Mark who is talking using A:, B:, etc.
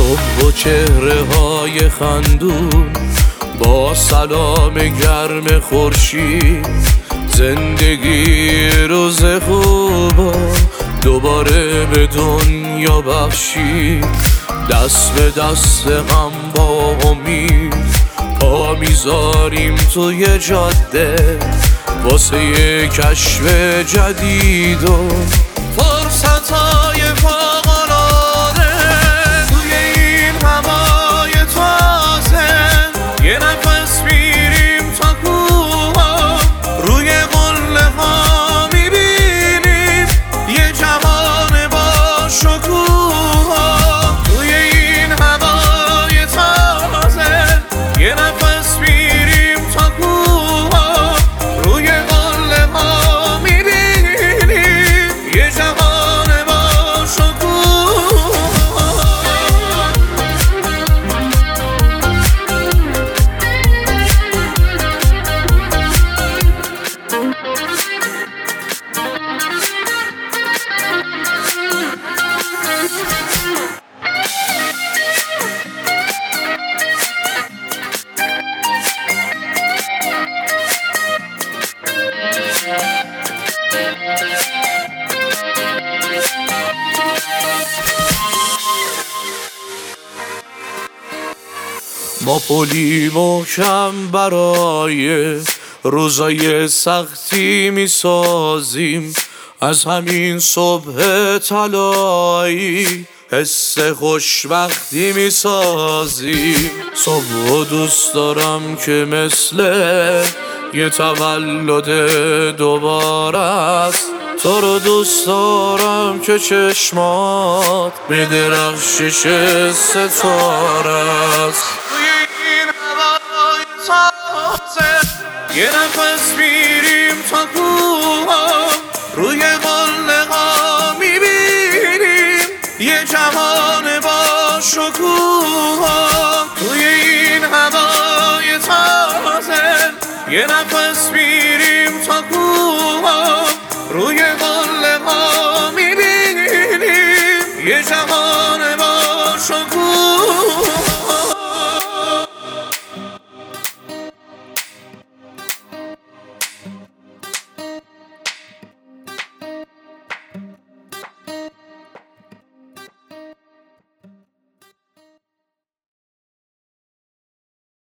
A: صبح و چهره های خندون با سلام گرم خورشید، زندگی روز خوبا دوباره به دنیا بخشید. دست به دست هم با امید پا میذاریم توی جاده واسه یه کشف جدید و فرصتهای فوق‌العاده. توی این هوای تازه یه نفس میریم تا کوها، روی قله ها میبینیم یه جهان با شکوها. توی این هوای تازه یه نفس میریم تا کوها، روی قله ها میبینیم یه جهان با شکوها. ما پلی محکم برای روزای سختی میسازیم، از همین صبح طلایی حس خوشبختی میسازیم. صبح دوست دارم که مثل یه تولد دوباره است، تو رو دوست دارم که چشمات به درخشش ستاره است. یه نفس میریم تا کوها، روی قله ها میبینیم یه جهان با شکوها. توی این هوای تازه یه نفس میریم تا کوها، روی قله ها میبینیم یه جهان با شکوها.